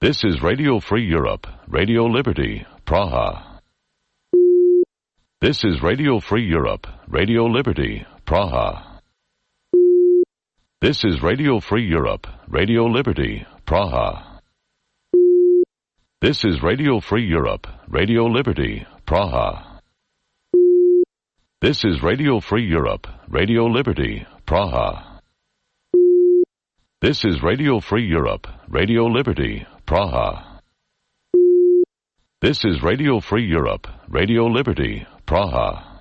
This is Radio Free Europe, Radio Liberty, Praha. This is Radio Free Europe, Radio Liberty, Praha. This is Radio Free Europe, Radio Liberty, Praha. This is Radio Free Europe, Radio Liberty, Praha. This is Radio Free Europe, Radio Liberty, Praha. This is Radio Free Europe, Radio Liberty, Praha. This is Radio Free Europe, Radio Liberty, Praha.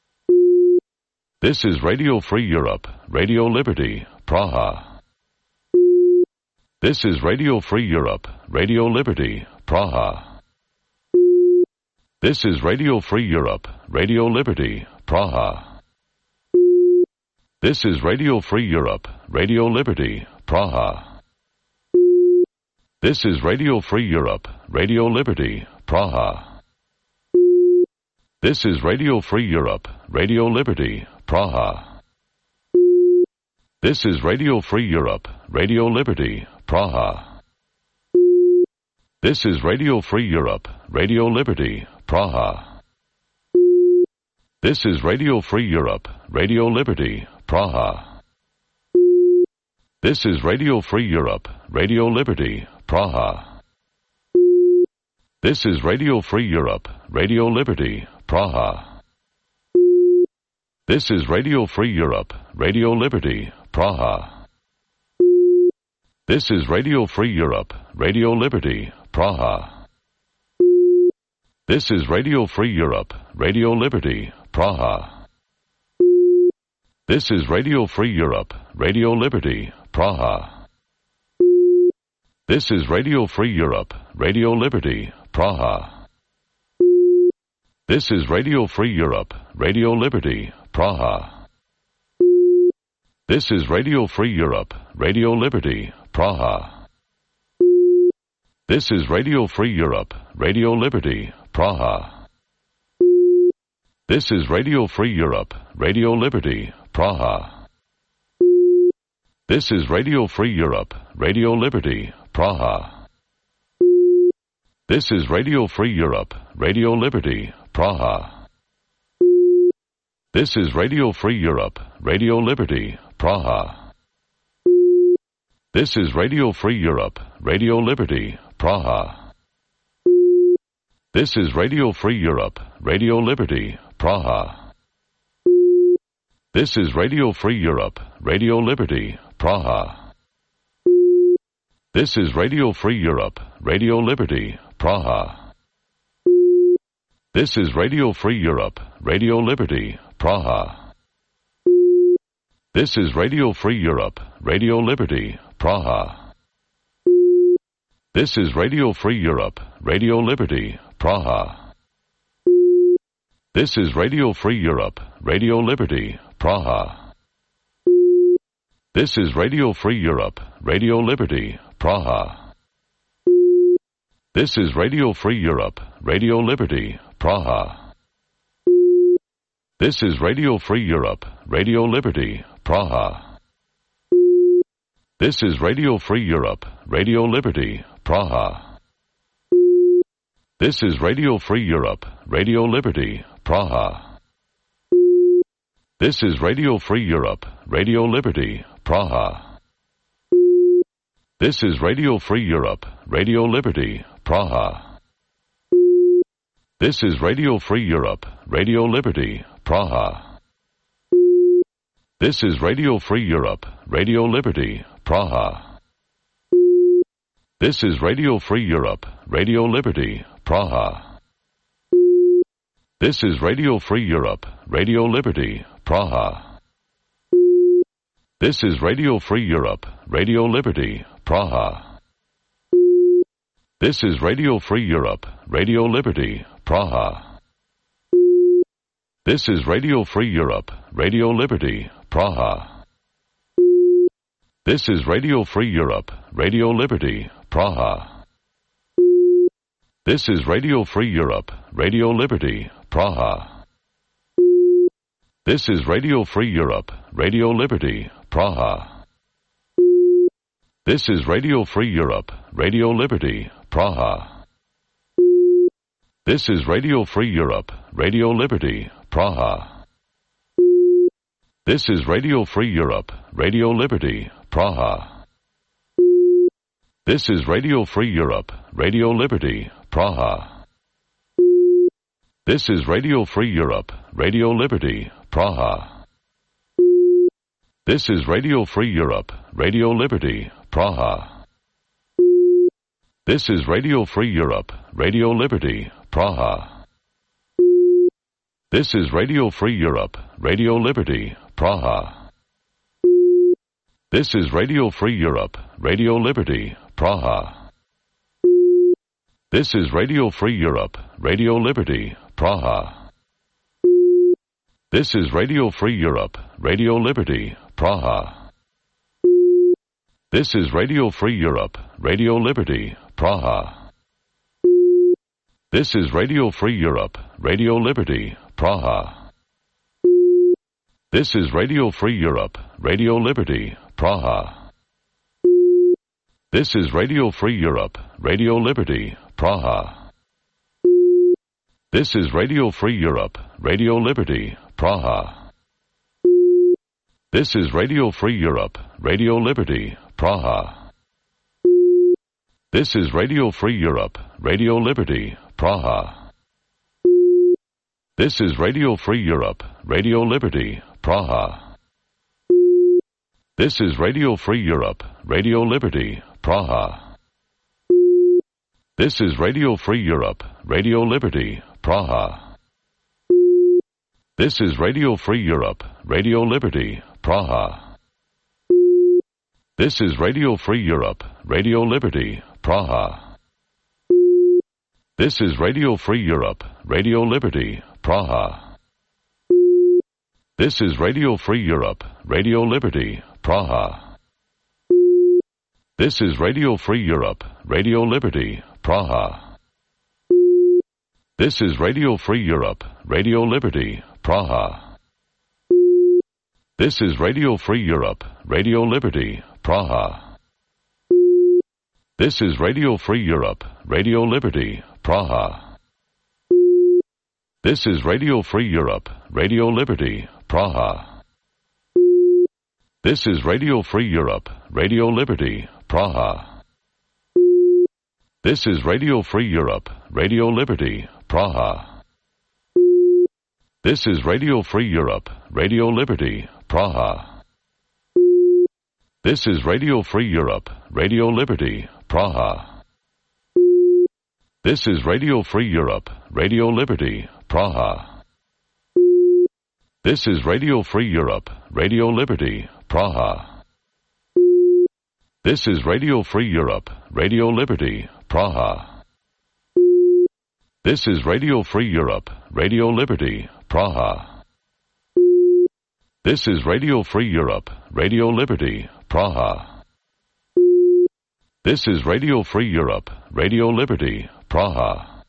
This is Radio Free Europe, Radio Liberty, Praha. This is Radio Free Europe, Radio Liberty, Praha. This is Radio Free Europe, Radio Liberty, Praha. This is Radio Free Europe, Radio Liberty, Praha. This is Radio Free Europe, Radio Liberty, Praha. This is Radio Free Europe, Radio Liberty, Praha. This is Radio Free Europe, Radio Liberty, Praha. This is Radio Free Europe, Radio Liberty, Praha. This is Radio Free Europe, Radio Liberty, Praha. This is Radio Free Europe, Radio Liberty, Praha. This is Radio Free Europe, Radio Liberty, Praha. This is Radio Free Europe, Radio Liberty, Praha. This is Radio Free Europe, Radio Liberty, Praha. This is Radio Free Europe, Radio Liberty, Praha. This is Radio Free Europe, Radio Liberty, Praha. This is Radio Free Europe, Radio Liberty, Praha. This is Radio Free Europe, Radio Liberty, Praha. This is Radio Free Europe, Radio Liberty, Praha. This is Radio Free Europe, Radio Liberty, Praha. This is Radio Free Europe, Radio Liberty, Praha. This is Radio Free Europe, Radio Liberty, Praha. This is Radio Free Europe, Radio Liberty, Praha. This is Radio Free Europe, Radio Liberty, Praha. This is Radio Free Europe, Radio Liberty, Praha. This is Radio Free Europe, Radio Liberty, Praha. This is Radio Free Europe, Radio Liberty, Praha. This is Radio Free Europe, Radio Liberty, Praha. This is Radio Free Europe, Radio Liberty, Praha. This is Radio Free Europe, Radio Liberty, Praha. This is Radio Free Europe, Radio Liberty, Praha. This is Radio Free Europe, Radio Liberty, Praha. This is Radio Free Europe, Radio Liberty, Praha. This is Radio Free Europe, Radio Liberty, Praha. This is Radio Free Europe, Radio Liberty, Praha. This is Radio Free Europe, Radio Liberty, Praha. This is Radio Free Europe, Radio Liberty, Praha. This is Radio Free Europe, Radio Liberty, Praha. This is Radio Free Europe, Radio Liberty, Praha. This is Radio Free Europe, Radio Liberty, Praha. This is Radio Free Europe, Radio Liberty, Praha. This is Radio Free Europe, Radio Liberty, Praha. This is Radio Free Europe, Radio Liberty, Praha. This is Radio Free Europe, Radio Liberty, Praha. This is Radio Free Europe, Radio Liberty, Praha. This is Radio Free Europe, Radio Liberty, Praha. This is Radio Free Europe, Radio Liberty, Praha. This is Radio Free Europe, Radio Liberty, Praha. This is Radio Free Europe, Radio Liberty, Praha. This is Radio Free Europe, Radio Liberty, Praha. This is Radio Free Europe, Radio Liberty, Praha. This is Radio Free Europe, Radio Liberty, Praha. This is Radio Free Europe, Radio Liberty, Praha. This is Radio Free Europe, Radio Liberty, Praha. This is Radio Free Europe, Radio Liberty, Praha. This is Radio Free Europe, Radio Liberty, Praha. This is Radio Free Europe, Radio Liberty, Praha. This is Radio Free Europe, Radio Liberty, Praha. This is Radio Free Europe, Radio Liberty, Praha. This is Radio Free Europe, Radio Liberty, Praha. This is Radio Free Europe, Radio Liberty, Praha. This is Radio Free Europe, Radio Liberty, Praha. This is Radio Free Europe, Radio Liberty, Praha. This is Radio Free Europe, Radio Liberty, Praha. This is Radio Free Europe, Radio Liberty, Praha. This is Radio Free Europe, Radio Liberty, Praha. This is Radio Free Europe, Radio Liberty, Praha. This is Radio Free Europe, Radio Liberty, Praha. This is Radio Free Europe, Radio Liberty, Praha. This is Radio Free Europe, Radio Liberty, Praha. This is Radio Free Europe, Radio Liberty, Praha. This is Radio Free Europe, Radio Liberty, Praha. This is Radio Free Europe, Radio Liberty, Praha. This is Radio Free Europe, Radio Liberty, Praha. This is Radio Free Europe, Radio Liberty, Praha. This is Radio Free Europe, Radio Liberty, Praha. This is Radio Free Europe, Radio Liberty, Praha. This is Radio Free Europe, Radio Liberty, Praha. This is Radio Free Europe, Radio Liberty, Praha. This is Radio Free Europe, Radio Liberty, Praha. This is Radio Free Europe, Radio Liberty, Praha. This is Radio Free Europe, Radio Liberty, Praha. This is Radio Free Europe, Radio Liberty, Praha. This is Radio Free Europe, Radio Liberty, Praha. This is Radio Free Europe, Radio Liberty, Praha. This is Radio Free Europe, Radio Liberty, Praha. This is Radio Free Europe, Radio Liberty, Praha. This is Radio Free Europe, Radio Liberty, Praha. This is Radio Free Europe, Radio Liberty, Praha.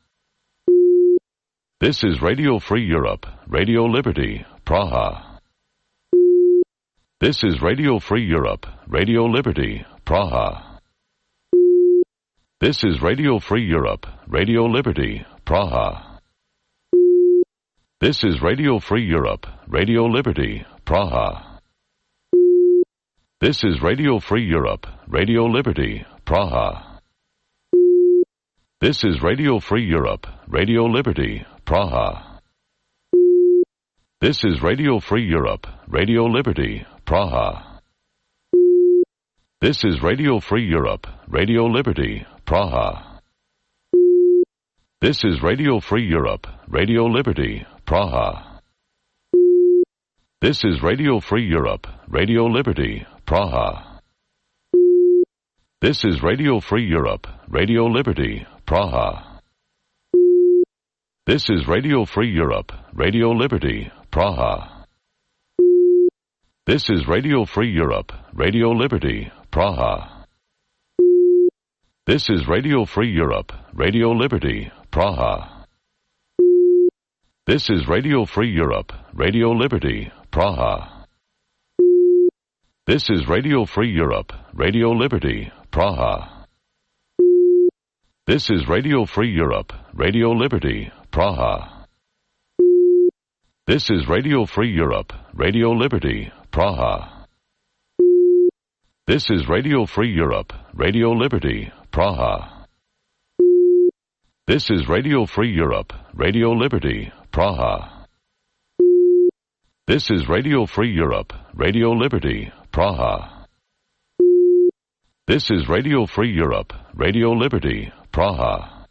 This is Radio Free Europe, Radio Liberty, Praha. This is Radio Free Europe, Radio Liberty, Praha. This is Radio Free Europe, Radio Liberty, Praha. This is Radio Free Europe, Radio Liberty, Praha. This is Radio Free Europe, Radio Liberty, Praha. This is Radio Free Europe, Radio Liberty, Praha. This is Radio Free Europe, Radio Liberty, Praha. This is Radio Free Europe, Radio Liberty, Praha. This is Radio Free Europe, Radio Liberty, Praha. This is Radio Free Europe, Radio Liberty, Praha. This is Radio Free Europe, Radio Liberty, Praha. This is Radio Free Europe, Radio Liberty, Praha. This is Radio Free Europe, Radio Liberty, Praha. This is Radio Free Europe, Radio Liberty, Praha. This is Radio Free Europe, Radio Liberty, Praha. This is Radio Free Europe, Radio Liberty, Praha. This is Radio Free Europe, Radio Liberty, Praha. This is Radio Free Europe, Radio Liberty, Praha. This is Radio Free Europe, Radio Liberty, Praha. This is Radio Free Europe, Radio Liberty, Praha. This is Radio Free Europe, Radio Liberty, Praha. This is Radio Free Europe, Radio Liberty, Praha.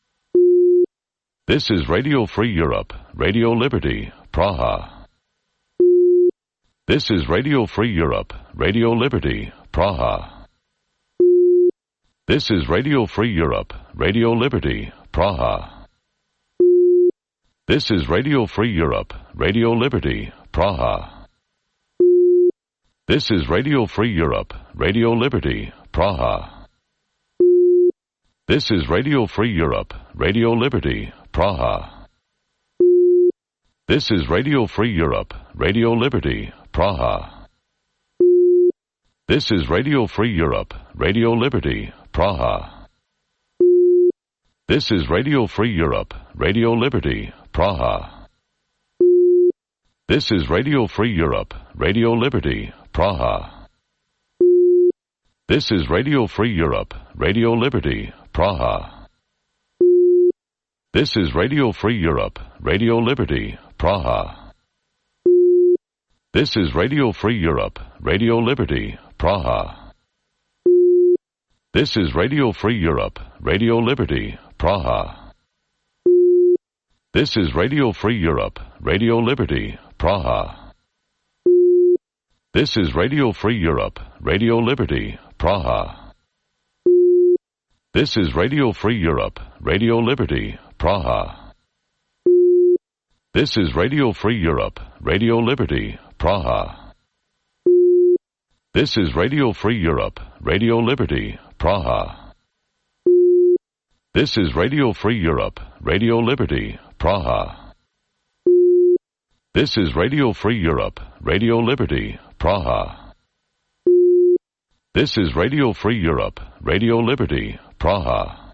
This is Radio Free Europe, Radio Liberty, Praha. This is Radio Free Europe, Radio Liberty, Praha. This is Radio Free Europe, Radio Liberty, Praha. This is Radio Free Europe, Radio Liberty, Praha. This is Radio Free Europe, Radio Liberty, Praha. This is Radio Free Europe, Radio Liberty, Praha. This is Radio Free Europe, Radio Liberty, Praha. This is Radio Free Europe, Radio Liberty, Praha. This is Radio Free Europe, Radio Liberty, Praha. This is Radio Free Europe, Radio Liberty, Praha. This is Radio Free Europe, Radio Liberty, Praha. This is Radio Free Europe, Radio Liberty, Praha. This is Radio Free Europe, Radio Liberty, Praha. This is Radio Free Europe, Radio Liberty, Praha. This is Radio Free Europe, Radio Liberty, Praha. This is Radio Free Europe, Radio Liberty, Praha. This is Radio Free Europe, Radio Liberty, Praha. This is Radio Free Europe, Radio Liberty, Praha. This is Radio Free Europe, Radio Liberty, Praha. This is Radio Free Europe, Radio Liberty, Praha. This is Radio Free Europe, Radio Liberty, Praha. This is Radio Free Europe, Radio Liberty, Praha.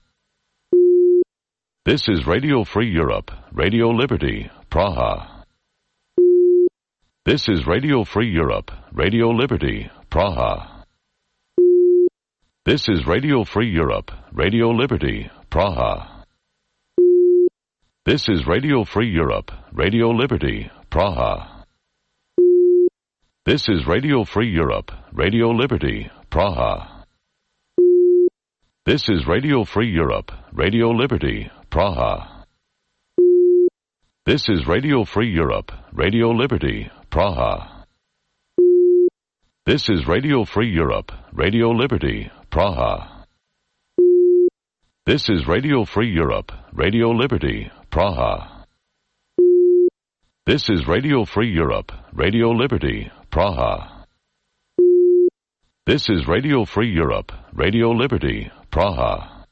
This is Radio Free Europe, Radio Liberty, Praha. This is Radio Free Europe, Radio Liberty, Praha. This is Radio Free Europe, Radio Liberty, Praha. This is Radio Free Europe, Radio Liberty, Praha. This is Radio Free Europe, Radio Liberty, Praha. This is Radio Free Europe, Radio Liberty, Praha. This is Radio Free Europe, Radio Liberty, Praha. This is Radio Free Europe, Radio Liberty, Praha. This is Radio Free Europe, Radio Liberty, Praha. This is Radio Free Europe, Radio Liberty, Praha. This is Radio Free Europe, Radio Liberty, Praha.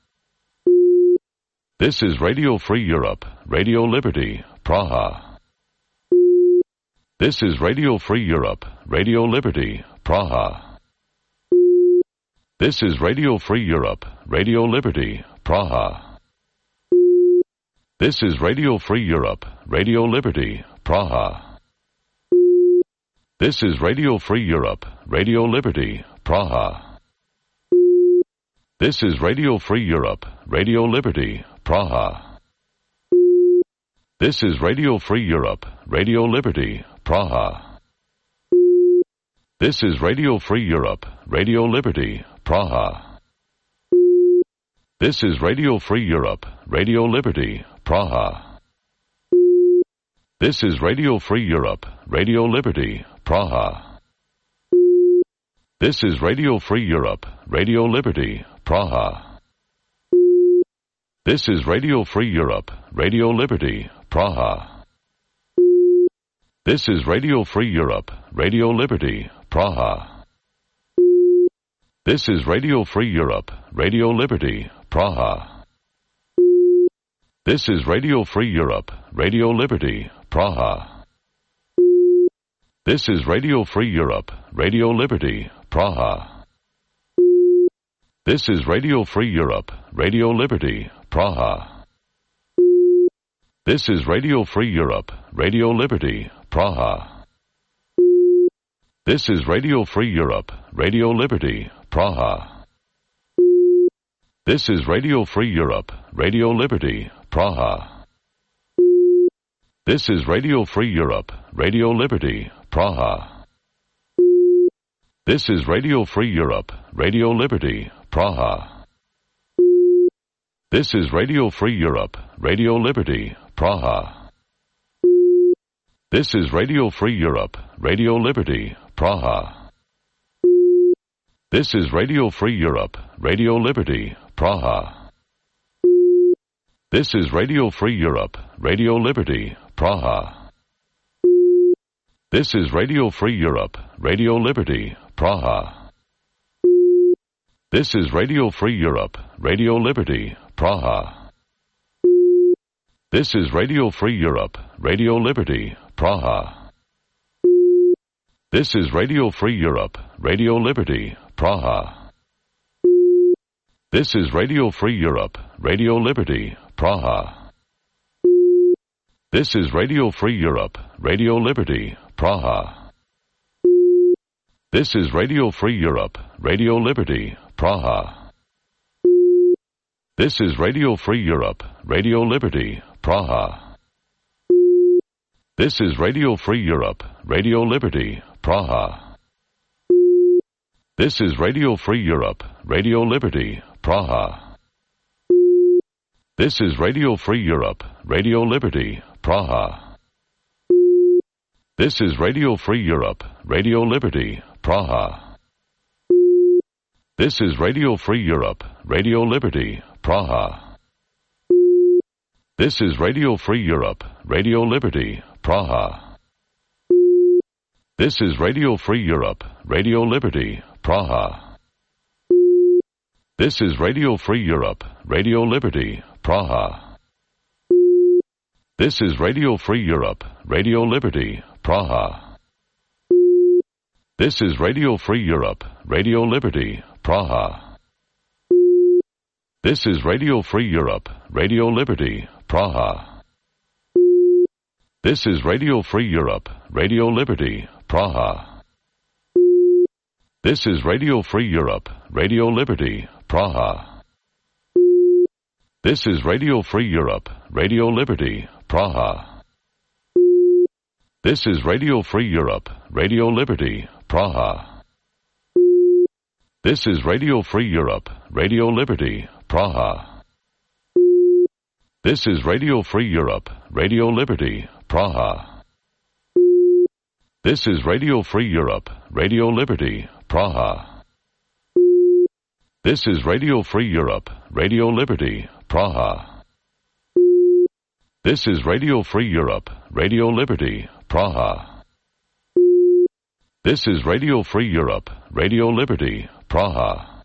This is Radio Free Europe, Radio Liberty, Praha. This is Radio Free Europe, Radio Liberty, Praha. This is Radio Free Europe, Radio Liberty, Praha. This is Radio Free Europe, Radio Liberty, Praha. This is Radio Free Europe, Radio Liberty, Praha. This is Radio Free Europe, Radio Liberty, Praha. This is Radio Free Europe, Radio Liberty, Praha. This is Radio Free Europe, Radio Liberty, Praha. This is Radio Free Europe, Radio Liberty, Praha. This is Radio Free Europe, Radio Liberty, Praha. This is Radio Free Europe, Radio Liberty, Praha. This is Radio Free Europe, Radio Liberty, Praha. This is Radio Free Europe, Radio Liberty, Praha. This is Radio Free Europe, Radio Liberty, Praha. This is Radio Free Europe, Radio Liberty, Praha. This is Radio Free Europe, Radio Liberty, Praha. This is Radio Free Europe, Radio Liberty, Praha. This is Radio Free Europe, Radio Liberty, Praha. This is Radio Free Europe, Radio Liberty, Praha. This is Radio Free Europe, Radio Liberty, Praha. This is Radio Free Europe, Radio Liberty, Praha. This is Radio Free Europe, Radio Liberty, Praha. This is Radio Free Europe, Radio Liberty, Praha. This is Radio Free Europe, Radio Liberty, Praha. This is Radio Free Europe, Radio Liberty, Praha. This is Radio Free Europe, Radio Liberty, Praha. This is Radio Free Europe, Radio Liberty, Praha. This is Radio Free Europe, Radio Liberty, Praha. This is Radio Free Europe, Radio Liberty, Praha. This is Radio Free Europe, Radio Liberty, Praha. This is Radio Free Europe, Radio Liberty, Praha. This is Radio Free Europe, Radio Liberty, Praha. This is Radio Free Europe, Radio Liberty, Praha. This is Radio Free Europe, Radio Liberty, Praha. This is Radio Free Europe, Radio Liberty, Praha. This is Radio Free Europe, Radio Liberty, Praha. This is Radio Free Europe, Radio Liberty, Praha. This is Radio Free Europe, Radio Liberty, Praha. This is Radio Free Europe, Radio Liberty, Praha. This is Radio Free Europe, Radio Liberty, Praha. This is Radio Free Europe, Radio Liberty, Praha. This is Radio Free Europe, Radio Liberty, Praha. This is Radio Free Europe, Radio Liberty, Praha. This is Radio Free Europe, Radio Liberty, Praha. This is Radio Free Europe, Radio Liberty, Praha. This is Radio Free Europe, Radio Liberty, Praha. This is Radio Free Europe, Radio Liberty, Praha. This is Radio Free Europe, Radio Liberty, Praha. This is Radio Free Europe, Radio Liberty, Praha. This is Radio Free Europe, Radio Liberty, Praha. This is Radio Free Europe, Radio Liberty, Praha. This is Radio Free Europe, Radio Liberty, Praha. This is Radio Free Europe, Radio Liberty, Praha. This is Radio Free Europe, Radio Liberty, Praha. This is Radio Free Europe, Radio Liberty, Praha.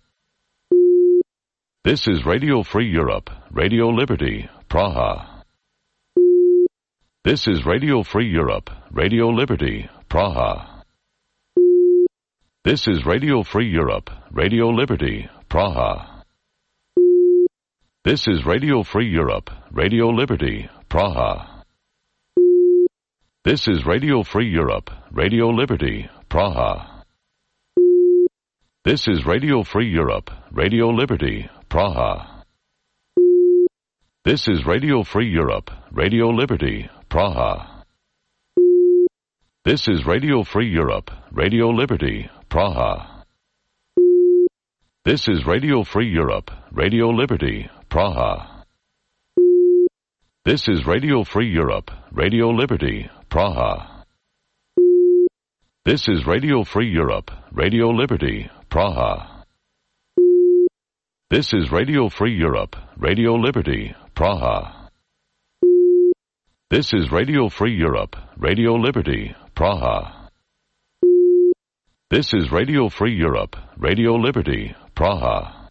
This is Radio Free Europe, Radio Liberty, Praha. This is Radio Free Europe, Radio Liberty, Praha. This is Radio Free Europe, Radio Liberty, Praha. This is Radio Free Europe, Radio Liberty, Praha. This is Radio Free Europe, Radio Liberty, Praha. This is Radio Free Europe, Radio Liberty, Praha. This is Radio Free Europe, Radio Liberty, Praha. This is Radio Free Europe, Radio Liberty, Praha. This is Radio Free Europe, Radio Liberty, Praha. This is Radio Free Europe, Radio Liberty, Praha. This is Radio Free Europe, Radio Liberty, Praha. This is Radio Free Europe, Radio Liberty, Praha. This is Radio Free Europe, Radio Liberty, Praha. This is Radio Free Europe, Radio Liberty, Praha.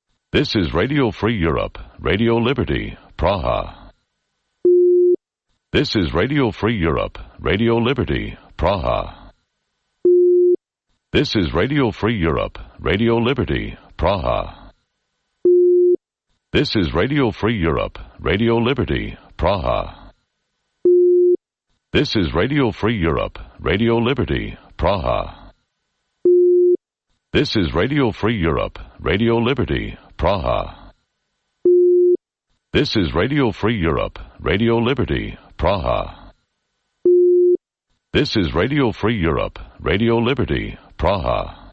This is Radio Free Europe, Radio Liberty, Praha. This is Radio Free Europe, Radio Liberty, Praha. This is Radio Free Europe, Radio Liberty, Praha. This is Radio Free Europe, Radio Liberty, Praha. This is Radio Free Europe, Radio Liberty, Praha. This is Radio Free Europe, Radio Liberty, Praha. This is Radio Free Europe, Radio Liberty, Praha. This is Radio Free Europe, Radio Liberty, Praha.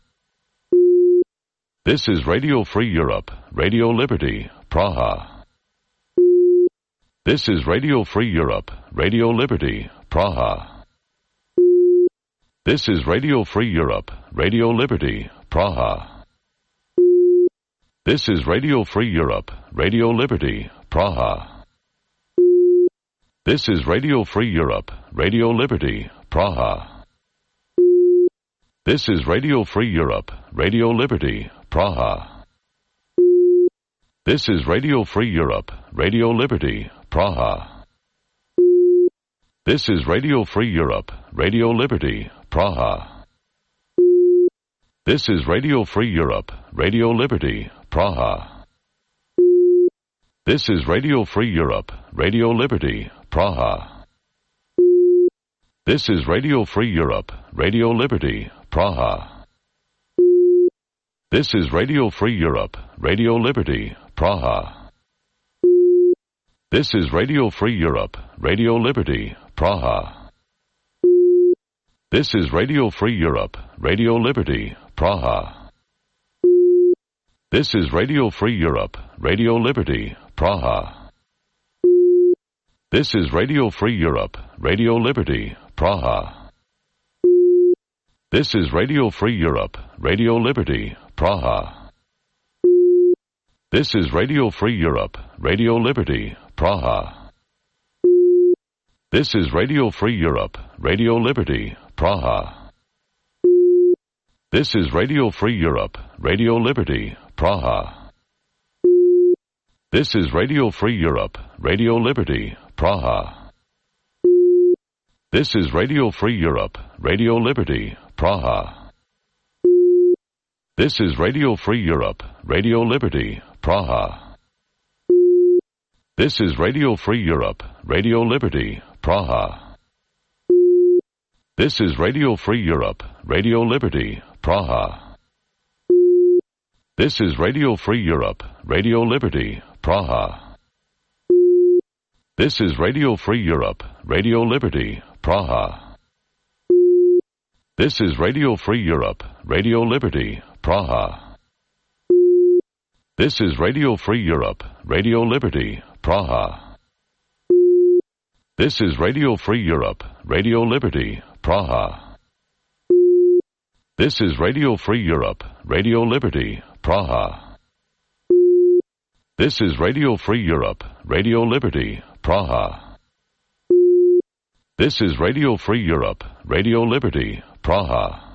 This is Radio Free Europe, Radio Liberty, Praha. This is Radio Free Europe, Radio Liberty, Praha. This is Radio Free Europe, Radio Liberty, Praha. This is Radio Free Europe, Radio Liberty, Praha. This is Radio Free Europe, Radio Liberty, Praha. This is Radio Free Europe, Radio Liberty, Praha. This is Radio Free Europe, Radio Liberty, Praha. This is Radio Free Europe, Radio Liberty, Praha. This is Radio Free Europe, Radio Liberty, Praha. This is Radio Free Europe, Radio Liberty, Praha. This is Radio Free Europe, Radio Liberty, Praha. This is Radio Free Europe, Radio Liberty, Praha. This is Radio Free Europe, Radio Liberty, Praha. This is Radio Free Europe, Radio Liberty, Praha. This is Radio Free Europe, Radio Liberty, Praha. This is Radio Free Europe, Radio Liberty, Praha. This is Radio Free Europe, Radio Liberty, Praha. This is Radio Free Europe, Radio Liberty, Praha. This is Radio Free Europe, Radio Liberty, Praha. This is Radio Free Europe, Radio Liberty, Praha. This is Radio Free Europe, Radio Liberty, Praha. This is Radio Free Europe, Radio Liberty, Praha. This is Radio Free Europe, Radio Liberty, Praha. This is Radio Free Europe, Radio Liberty, Praha. This is Radio Free Europe, Radio Liberty, Praha. This is Radio Free Europe, Radio Liberty, Praha. This is Radio Free Europe, Radio Liberty, Praha. This is Radio Free Europe, Radio Liberty, Praha. This is Radio Free Europe, Radio Liberty, Praha. This is Radio Free Europe, Radio Liberty, Praha. This is Radio Free Europe, Radio Liberty, Praha. This is Radio Free Europe, Radio Liberty, Praha. This is Radio Free Europe, Radio Liberty, Praha.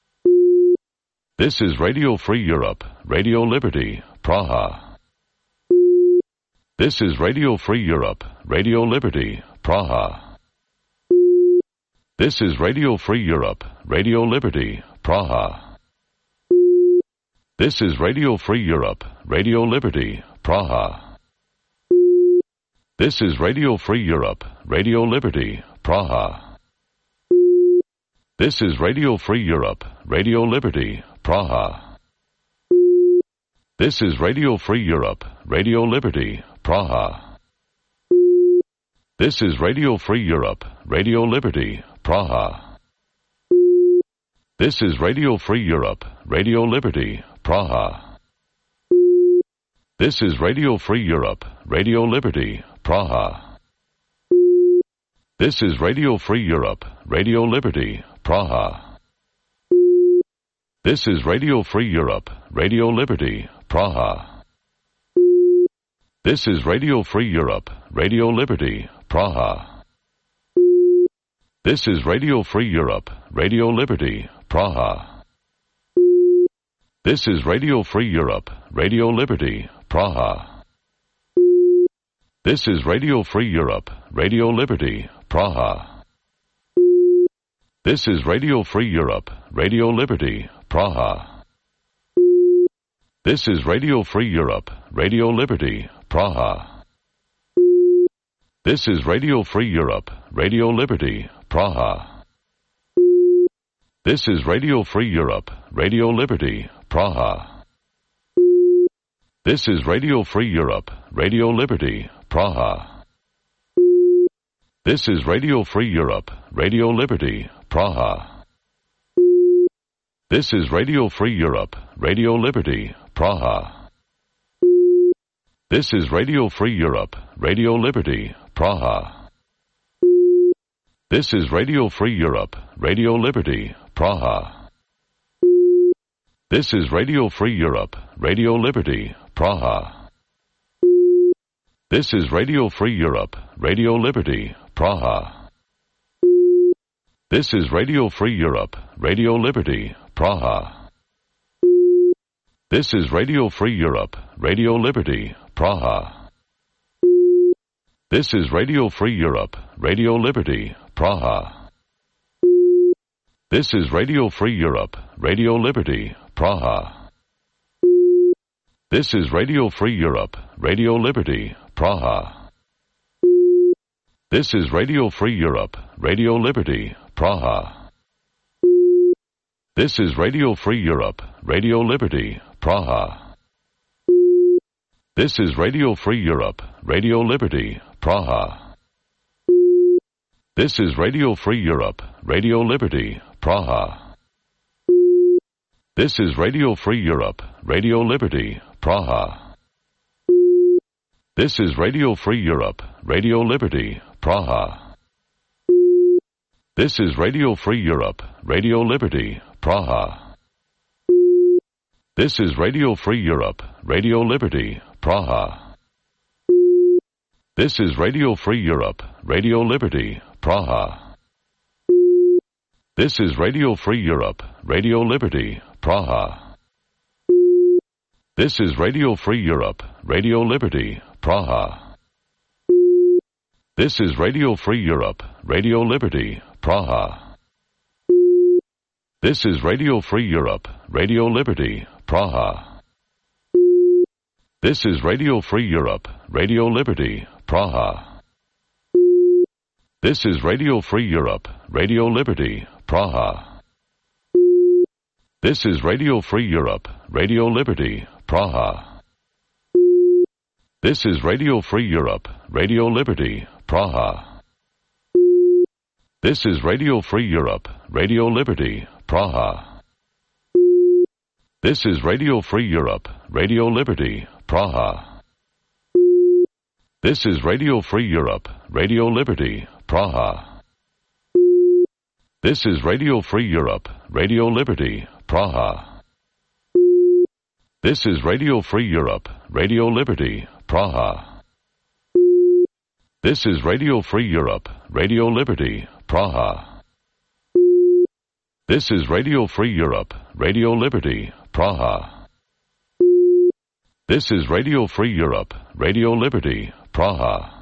This is Radio Free Europe, Radio Liberty, Praha. This is Radio Free Europe, Radio Liberty, Praha. This is Radio Free Europe, Radio Liberty, Praha. This is Radio Free Europe, Radio Liberty, Praha. This is Radio Free Europe, Radio Liberty, Praha. This is Radio Free Europe, Radio Liberty, Praha. This is Radio Free Europe, Radio Liberty, Praha. This is Radio Free Europe, Radio Liberty, Praha. This is Radio Free Europe, Radio Liberty, Praha. This is Radio Free Europe, Radio Liberty, Praha. This is Radio Free Europe, Radio Liberty, Praha. This is Radio Free Europe, Radio Liberty, Praha. This is Radio Free Europe, Radio Liberty, Praha. This is Radio Free Europe, Radio Liberty, Praha. This is Radio Free Europe, Radio Liberty, Praha. This is Radio Free Europe, Radio Liberty, Praha. This is Radio Free Europe, Radio Liberty, Praha. This is Radio Free Europe, Radio Liberty, Praha. This is Radio Free Europe, Radio Liberty, Praha. This is Radio Free Europe, Radio Liberty, Praha. This is Radio Free Europe, Radio Liberty, Praha. This is Radio Free Europe, Radio Liberty, Praha. This is Radio Free Europe, Radio Liberty, Praha. This is Radio Free Europe, Radio Liberty, Praha. This is Radio Free Europe, Radio Liberty, Praha. This is Radio Free Europe, Radio Liberty, Praha. This is Radio Free Europe, Radio Liberty, Praha. This is Radio Free Europe, Radio Liberty, Praha. This is Radio Free Europe, Radio Liberty, Praha. This is Radio Free Europe, Radio Liberty, Praha. This is Radio Free Europe, Radio Liberty, Praha. This is Radio Free Europe, Radio Liberty, Praha. This is Radio Free Europe, Radio Liberty, Praha. This is Radio Free Europe, Radio Liberty, Praha. This is Radio Free Europe, Radio Liberty, Praha. This is Radio Free Europe, Radio Liberty, Praha. This is Radio Free Europe, Radio Liberty, Praha. This is Radio Free Europe, Radio Liberty, Praha. This is Radio Free Europe, Radio Liberty, Praha. This is Radio Free Europe, Radio Liberty, Praha. This is Radio Free Europe, Radio Liberty, Praha. This is Radio Free Europe, Radio Liberty, Praha. This is Radio Free Europe, Radio Liberty, Praha. This is Radio Free Europe, Radio Liberty, Praha. This is Radio Free Europe, Radio Liberty, Praha. This is Radio Free Europe, Radio Liberty, Praha. This is Radio Free Europe, Radio Liberty, Praha. This is Radio Free Europe, Radio Liberty, Praha. This is Radio Free Europe, Radio Liberty, Praha. This is Radio Free Europe, Radio Liberty, Praha. This is Radio Free Europe, Radio Liberty, Praha. This is Radio Free Europe, Radio Liberty, Praha. This is Radio Free Europe, Radio Liberty, Praha. This is Radio Free Europe, Radio Liberty, Praha. This is Radio Free Europe, Radio Liberty, Praha. This is Radio Free Europe, Radio Liberty, Praha. This is Radio Free Europe, Radio Liberty, Praha.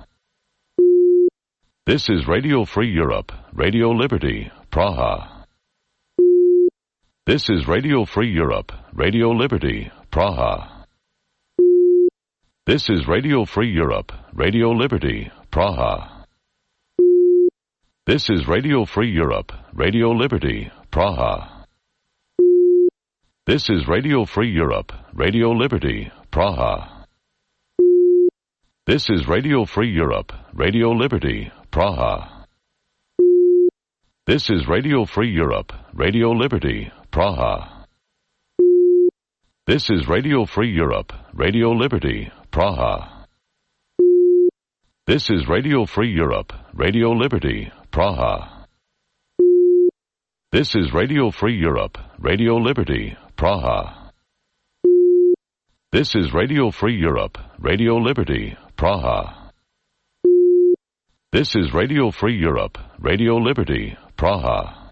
This is Radio Free Europe, Radio Liberty, Praha. This is Radio Free Europe, Radio Liberty, Praha. This is Radio Free Europe, Radio Liberty, Praha. This is Radio Free Europe, Radio Liberty, Praha. This is Radio Free Europe, Radio Liberty, Praha. This is Radio Free Europe, Radio Liberty, Praha. This is Radio Free Europe, Radio Liberty, Praha. This is Radio Free Europe, Radio Liberty, Praha. This is Radio Free Europe, Radio Liberty, Praha. This is Radio Free Europe, Radio Liberty, Praha. This is Radio Free Europe, Radio Liberty, Praha. This is Radio Free Europe, Radio Liberty, Praha.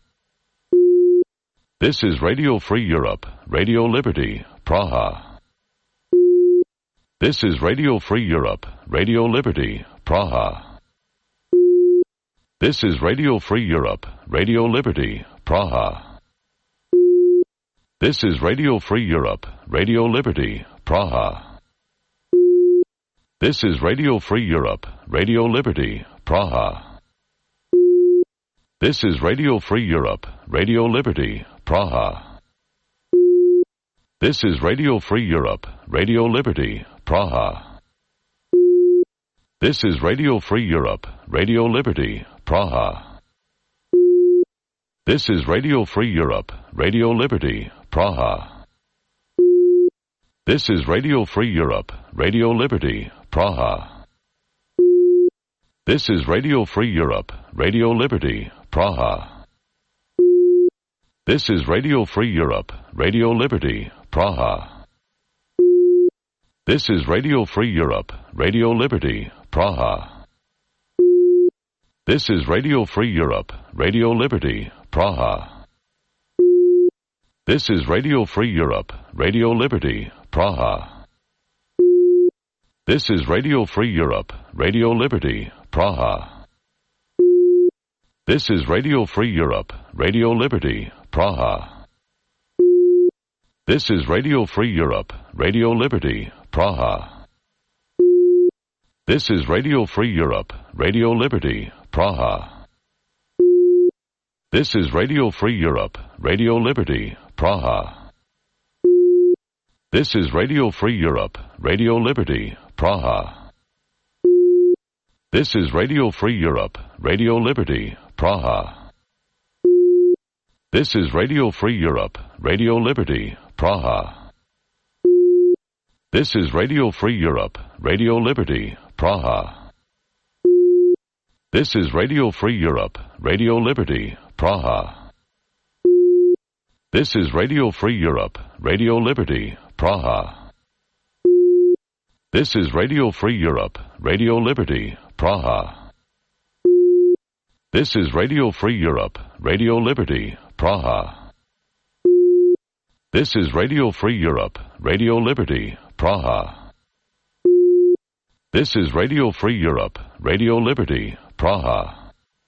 This is Radio Free Europe, Radio Liberty, Praha. This is Radio Free Europe, Radio Liberty, Praha. This is Radio Free Europe, Radio Liberty, Praha. This is Radio Free Europe, Radio Liberty, Praha. This is Radio Free Europe, Radio Liberty, Praha. This is Radio Free Europe, Radio Liberty, Praha. This is Radio Free Europe, Radio Liberty, Praha. This is Radio Free Europe, Radio Liberty, Praha. This is Radio Free Europe, Radio Liberty, Praha. This is Radio Free Europe, Radio Liberty, Praha. This is Radio Free Europe, Radio Liberty, Praha. This is Radio Free Europe, Radio Liberty, Praha. This is Radio Free Europe, Radio Liberty, Praha. This is Radio Free Europe, Radio Liberty, Praha. This is Radio Free Europe, Radio Liberty, Praha. This is Radio Free Europe, Radio Liberty, Praha. This is Radio Free Europe, Radio Liberty, Praha. This is Radio Free Europe, Radio Liberty, Praha. This is Radio Free Europe, Radio Liberty, Praha. This is Radio Free Europe, Radio Liberty, Praha. This is Radio Free Europe, Radio Liberty, Praha. This is Radio Free Europe, Radio Liberty, Praha. This is Radio Free Europe, Radio Liberty, Praha. This is Radio Free Europe, Radio Liberty, Praha. This is Radio Free Europe, Radio Liberty, Praha. This is Radio Free Europe, Radio Liberty, Praha. This is Radio Free Europe, Radio Liberty, Praha. This is Radio Free Europe, Radio Liberty, Praha. This is Radio Free Europe, Radio Liberty, Praha. This is Radio Free Europe, Radio Liberty, Praha.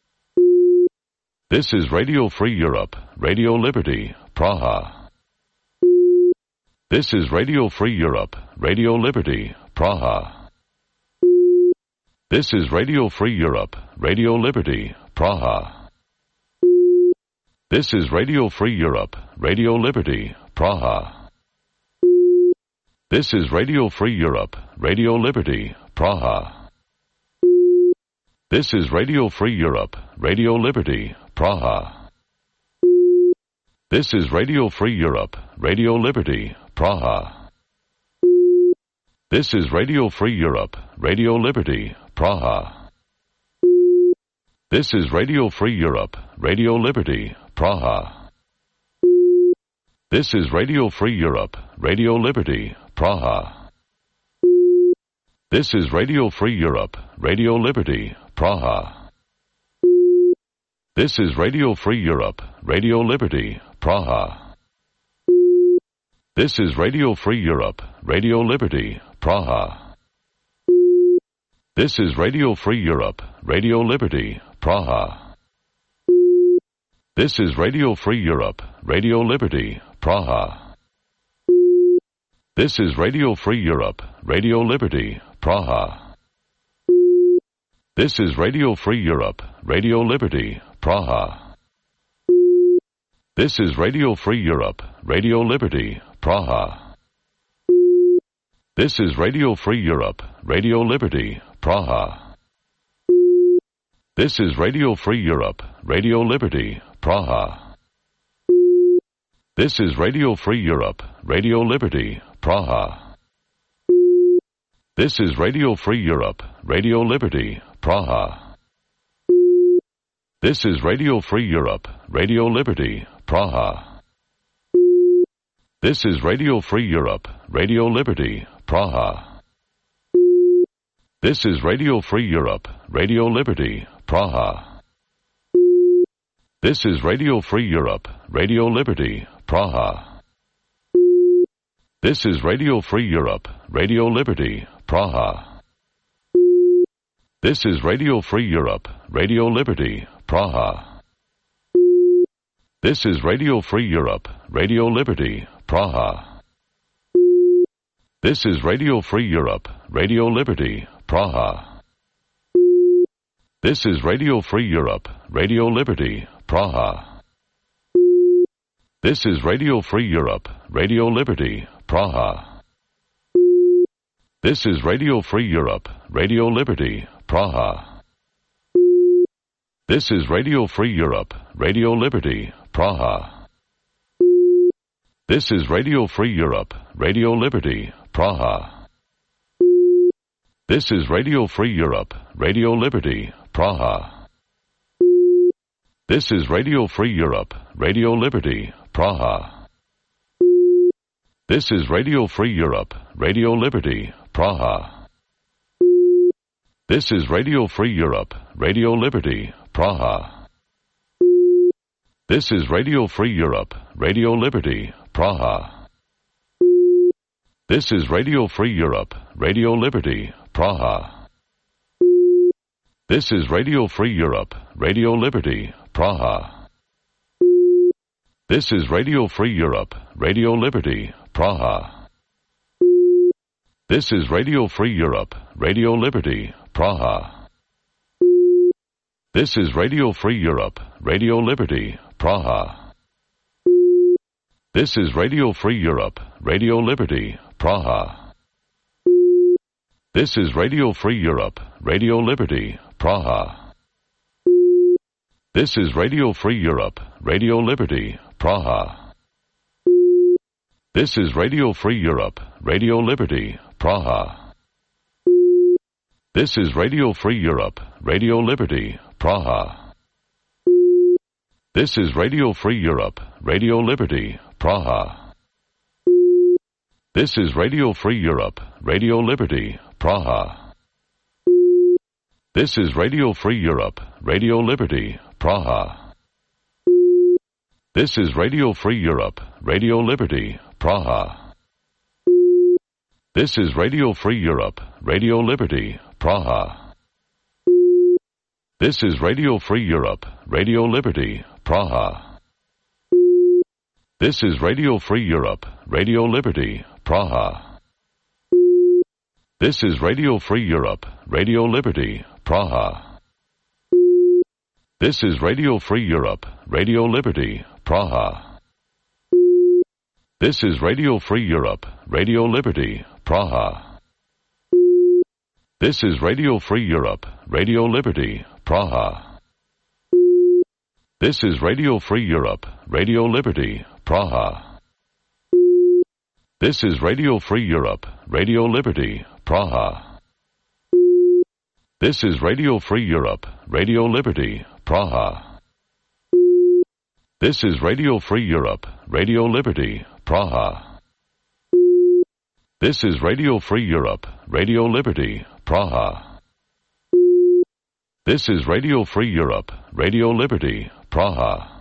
This is Radio Free Europe, Radio Liberty, Praha. This is Radio Free Europe, Radio Liberty, Praha. This is Radio Free Europe, Radio Liberty, Praha. This is Radio Free Europe, Radio Liberty, Praha. This is Radio Free Europe, Radio Liberty, Praha. This is Radio Free Europe, Radio Liberty, Praha. This is Radio Free Europe, Radio Liberty, Praha. This is Radio Free Europe, Radio Liberty, Praha. This is Radio Free Europe, Radio Liberty, Praha. This is Radio Free Europe, Radio Liberty, Praha. This is Radio Free Europe, Radio Liberty, Praha. This is Radio Free Europe, Radio Liberty, Praha. This is Radio Free Europe, Radio Liberty, Praha. This is Radio Free Europe, Radio Liberty, Praha. This is Radio Free Europe, Radio Liberty, Praha. This is Radio Free Europe, Radio Liberty, Praha. This is Radio Free Europe, Radio Liberty, Praha. This is Radio Free Europe, Radio Liberty, Praha. This is Radio Free Europe, Radio Liberty, Praha. This is Radio Free Europe, Radio Liberty, Praha. This is Radio Free Europe, Radio Liberty, Praha. This is Radio Free Europe, Radio Liberty, Praha. This is Radio Free Europe, Radio Liberty, Praha. This is Radio Free Europe, Radio Liberty, Praha. This is Radio Free Europe, Radio Liberty, Praha. This is Radio Free Europe, Radio Liberty, Praha. This is Radio Free Europe, Radio Liberty, Praha. This is Radio Free Europe, Radio Liberty, Praha. This is Radio Free Europe, Radio Liberty, Praha. This is Radio Free Europe, Radio Liberty, Praha. This is Radio Free Europe, Radio Liberty, Praha. This is Radio Free Europe, Radio Liberty, Praha. This is Radio Free Europe, Radio Liberty, Praha. This is Radio Free Europe, Radio Liberty, Praha. This is Radio Free Europe, Radio Liberty, Praha. This is Radio Free Europe, Radio Liberty, Praha. This is Radio Free Europe, Radio Liberty, Praha. This is Radio Free Europe, Radio Liberty, Praha. This is Radio Free Europe, Radio Liberty, Praha. This is Radio Free Europe, Radio Liberty, Praha. This is Radio Free Europe, Radio Liberty, Praha. This is Radio Free Europe, Radio Liberty, Praha. This is Radio Free Europe, Radio Liberty, Praha. This is Radio Free Europe, Radio Liberty, Praha. This is Radio Free Europe, Radio Liberty, Praha. This is Radio Free Europe, Radio Liberty, Praha. This is Radio Free Europe, Radio Liberty, Praha. This is Radio Free Europe, Radio Liberty, Praha. This is Radio Free Europe, Radio Liberty, Praha. This is Radio Free Europe, Radio Liberty, Praha. This is Radio Free Europe, Radio Liberty, Praha. This is Radio Free Europe, Radio Liberty, Praha. This is Radio Free Europe, Radio Liberty, Praha. This is Radio Free Europe, Radio Liberty, Praha. This is Radio Free Europe, Radio Liberty, Praha. This is Radio Free Europe, Radio Liberty, Praha. This is Radio Free Europe, Radio Liberty, Praha. This is Radio Free Europe, Radio Liberty, Praha. This is Radio Free Europe, Radio Liberty, Praha. This is Radio Free Europe, Radio Liberty, Praha. This is Radio Free Europe, Radio Liberty, Praha. This is Radio Free Europe, Radio Liberty, Praha. This is Radio Free Europe, Radio Liberty, Praha. This is Radio Free Europe, Radio Liberty, Praha. This is Radio Free Europe, Radio Liberty, Praha. This is Radio Free Europe, Radio Liberty, Praha. This is Radio Free Europe, Radio Liberty, Praha.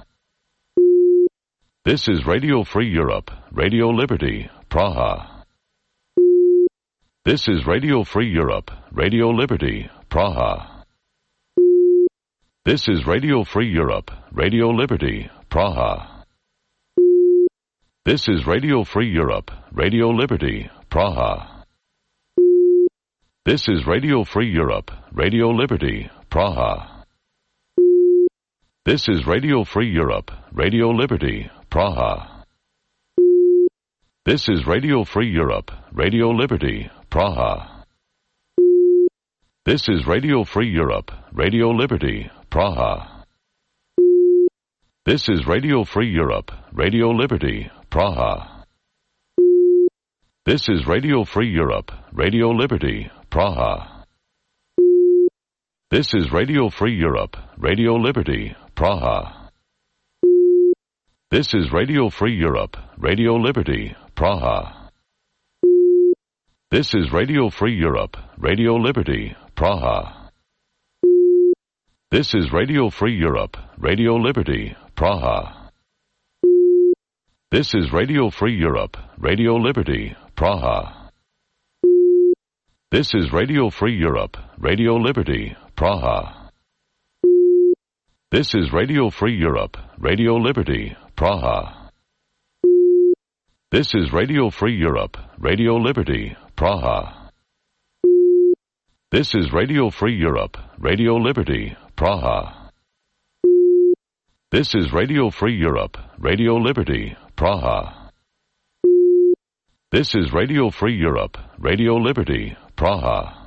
This is Radio Free Europe, Radio Liberty, Praha. This is Radio Free Europe, Radio Liberty, Praha. This is Radio Free Europe, Radio Liberty, Praha. This is Radio Free Europe, Radio Liberty, Praha. This is Radio Free Europe, Radio Liberty, Praha. This is Radio Free Europe, Radio Liberty, Praha. This is Radio Free Europe, Radio Liberty, Praha. This is Radio Free Europe, Radio Liberty, Praha. This is Radio Free Europe, Radio Liberty, Praha. This is Radio Free Europe, Radio Liberty, Praha. This is Radio Free Europe, Radio Liberty, Praha. This is Radio Free Europe, Radio Liberty, Praha. This is Radio Free Europe, Radio Liberty, Praha. This is Radio Free Europe, Radio Liberty, Praha. This is Radio Free Europe, Radio Liberty, Praha. This is Radio Free Europe, Radio Liberty, Praha. This is Radio Free Europe, Radio Liberty, Praha. This is Radio Free Europe, Radio Liberty, Praha. This is Radio Free Europe, Radio Liberty, Praha. This is Radio Free Europe, Radio Liberty, Praha. This is Radio Free Europe, Radio Liberty, Praha.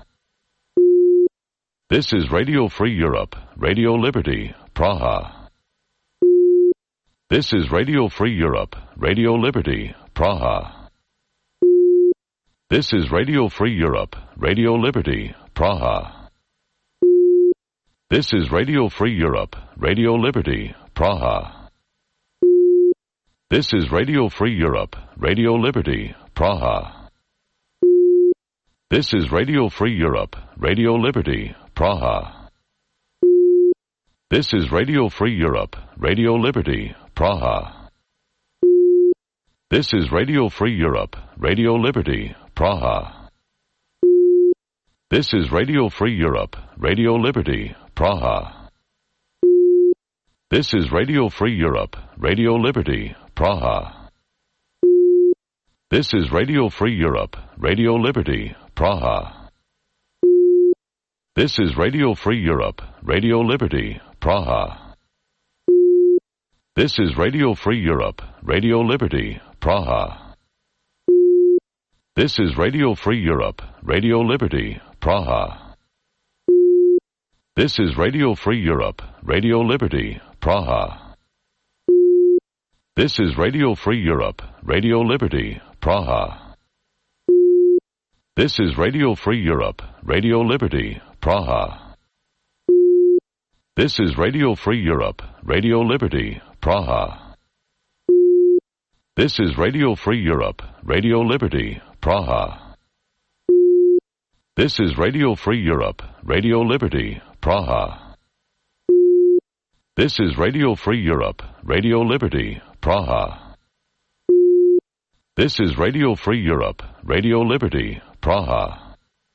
This is Radio Free Europe, Radio Liberty, Praha. This is Radio Free Europe, Radio Liberty, Praha. This is Radio Free Europe, Radio Liberty, Praha. This is Radio Free Europe, Radio Liberty, Praha. This is Radio Free Europe, Radio Liberty, Praha. This is Radio Free Europe, Radio Liberty, Praha. This is Radio Free Europe, Radio Liberty, Praha. This is Radio Free Europe, Radio Liberty, Praha. This is Radio Free Europe, Radio Liberty, Praha. This is Radio Free Europe, Radio Liberty, Praha. This is Radio Free Europe, Radio Liberty, Praha. This is Radio Free Europe, Radio Liberty, Praha. This is Radio Free Europe, Radio Liberty, Praha. This is Radio Free Europe, Radio Liberty, Praha. This is Radio Free Europe, Radio Liberty, Praha. This is Radio Free Europe, Radio Liberty, Praha. This is Radio Free Europe, Radio Liberty, Praha. This is Radio Free Europe, Radio Liberty, Praha. This is Radio Free Europe, Radio Liberty, Praha. This is Radio Free Europe, Radio Liberty, Praha. This is Radio Free Europe, Radio Liberty, Praha. This is Radio Free Europe, Radio Liberty, Praha.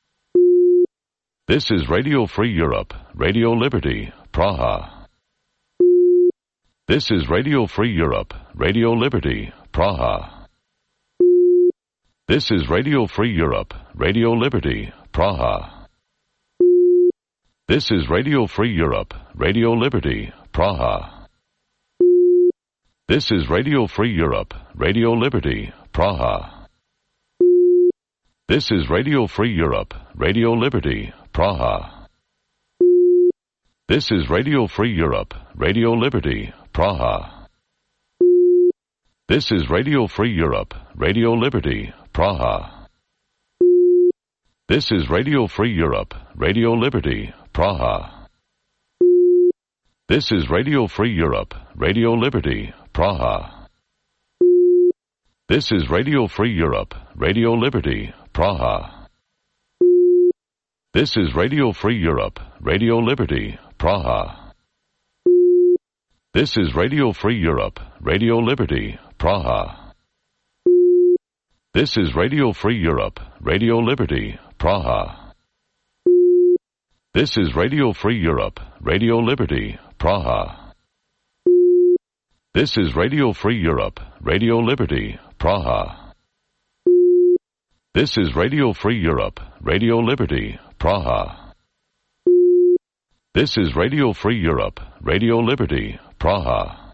This is Radio Free Europe, Radio Liberty, Praha. This is Radio Free Europe, Radio Liberty, Praha. This is Radio Free Europe, Radio Liberty, Praha. This is Radio Free Europe, Radio Liberty, Praha. This is Radio Free Europe, Radio Liberty, Praha. This is Radio Free Europe, Radio Liberty, Praha. This is Radio Free Europe, Radio Liberty, Praha. This is Radio Free Europe, Radio Liberty, Praha. This is Radio Free Europe, Radio Liberty, Praha. This is Radio Free Europe, Radio Liberty, Praha. This is Radio Free Europe, Radio Liberty, Praha. This is Radio Free Europe, Radio Liberty, Praha. This is Radio Free Europe, Radio Liberty, Praha. This is Radio Free Europe, Radio Liberty, Praha. This is Radio Free Europe, Radio Liberty, Praha. This is Radio Free Europe, Radio Liberty, Praha. This is Radio Free Europe, Radio Liberty, Praha. This is Radio Free Europe, Radio Liberty, Praha.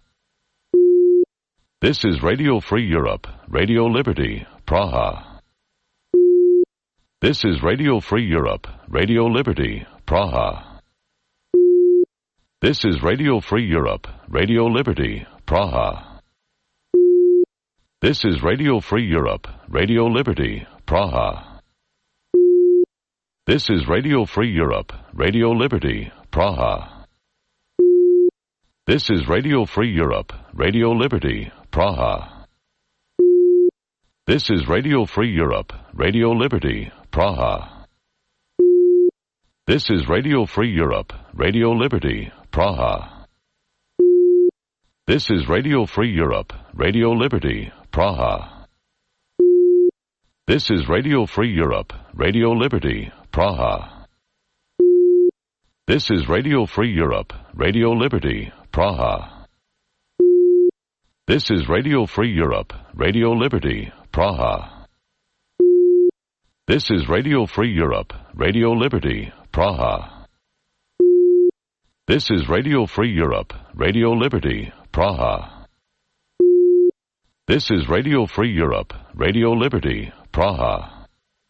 This is Radio Free Europe, Radio Liberty, Praha. This is Radio Free Europe, Radio Liberty, Praha. This is Radio Free Europe, Radio Liberty, Praha. This is Radio Free Europe, Radio Liberty, Praha. This is Radio Free Europe, Radio Liberty, Praha. This is Radio Free Europe, Radio Liberty, Praha. This is Radio Free Europe, Radio Liberty, Praha. This is Radio Free Europe, Radio Liberty, Praha. This is Radio Free Europe, Radio Liberty, Praha. This is Radio Free Europe, Radio Liberty, Praha. This is Radio Free Europe, Radio Liberty, Praha. This is Radio Free Europe, Radio Liberty, Praha. This is Radio Free Europe, Radio Liberty, Praha. This is Radio Free Europe, Radio Liberty, Praha. This is Radio Free Europe, Radio Liberty, Praha.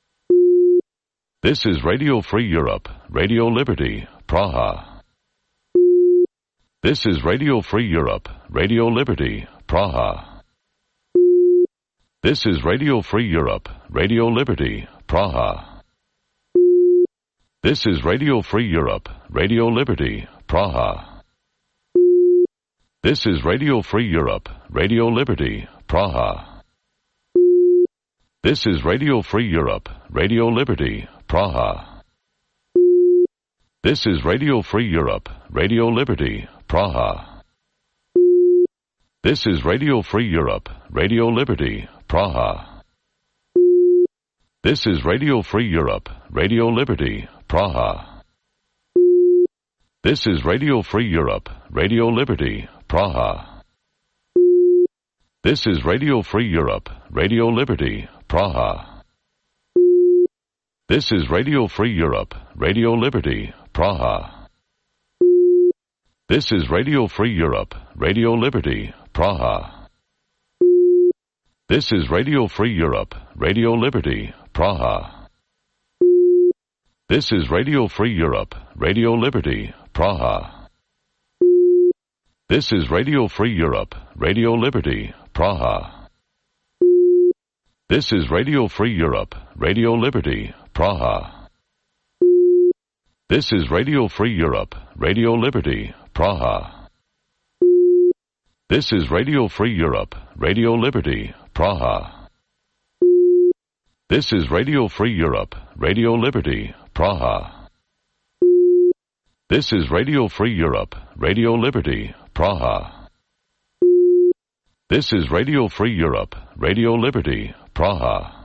This is Radio Free Europe, Radio Liberty, Praha. This is Radio Free Europe, Radio Liberty, Praha. This is Radio Free Europe, Radio Liberty, Praha. This is Radio Free Europe, Radio Liberty, Praha. This is Radio Free Europe, Radio Liberty, Praha. This is Radio Free Europe, Radio Liberty, Praha. This is Radio Free Europe, Radio Liberty, Praha. This is Radio Free Europe, Radio Liberty, Praha. This is Radio Free Europe, Radio Liberty, Praha. This is Radio Free Europe, Radio Liberty, Praha. This is Radio Free Europe, Radio Liberty, Praha. This is Radio Free Europe, Radio Liberty, Praha. This is Radio Free Europe, Radio Liberty, Praha. This is Radio Free Europe, Radio Liberty, Praha. This is Radio Free Europe, Radio Liberty, Praha. This is Radio Free Europe, Radio Liberty, Praha. This is Radio Free Europe, Radio Liberty, Praha. This is Radio Free Europe, Radio Liberty, Praha. This is Radio Free Europe, Radio Liberty, Praha. This is Radio Free Europe, Radio Liberty, Praha. This is Radio Free Europe, Radio Liberty, Praha. This is Radio Free Europe, Radio Liberty, Praha.